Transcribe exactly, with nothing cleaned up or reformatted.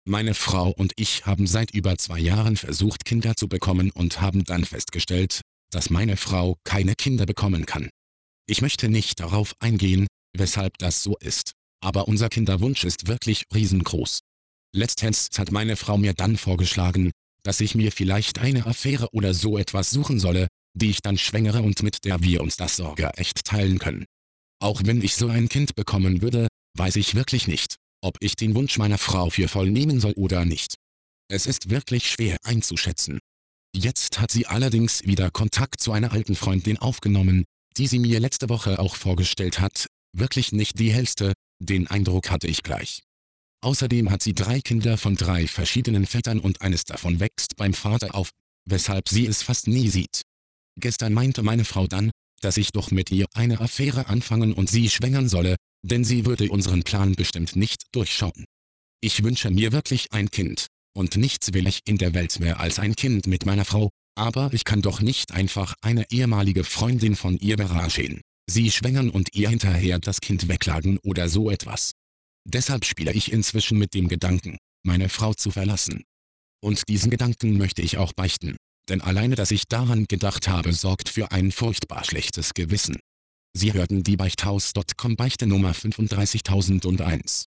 Meine Frau und ich haben seit über zwei Jahren versucht, Kinder zu bekommen und haben dann festgestellt, dass meine Frau keine Kinder bekommen kann. Ich möchte nicht darauf eingehen, weshalb das so ist, aber unser Kinderwunsch ist wirklich riesengroß. Letztens hat meine Frau mir dann vorgeschlagen, dass ich mir vielleicht eine Affäre oder so etwas suchen solle, die ich dann schwängere und mit der wir uns das Sorgerecht teilen können. Auch wenn ich so ein Kind bekommen würde, weiß ich wirklich nicht, ob ich den Wunsch meiner Frau für voll nehmen soll oder nicht. Es ist wirklich schwer einzuschätzen. Jetzt hat sie allerdings wieder Kontakt zu einer alten Freundin aufgenommen, die sie mir letzte Woche auch vorgestellt hat, wirklich nicht die hellste, den Eindruck hatte ich gleich. Außerdem hat sie drei Kinder von drei verschiedenen Vätern und eines davon wächst beim Vater auf, weshalb sie es fast nie sieht. Gestern meinte meine Frau dann, dass ich doch mit ihr eine Affäre anfangen und sie schwängern solle, denn sie würde unseren Plan bestimmt nicht durchschauen. Ich wünsche mir wirklich ein Kind, und nichts will ich in der Welt mehr als ein Kind mit meiner Frau, aber ich kann doch nicht einfach eine ehemalige Freundin von ihr beraschen, sie schwängern und ihr hinterher das Kind weglagen oder so etwas. Deshalb spiele ich inzwischen mit dem Gedanken, meine Frau zu verlassen. Und diesen Gedanken möchte ich auch beichten, denn alleine, dass ich daran gedacht habe, sorgt für ein furchtbar schlechtes Gewissen. Sie hörten die Beichthaus Punkt com Beichte Nummer fünfunddreißigtausendeins.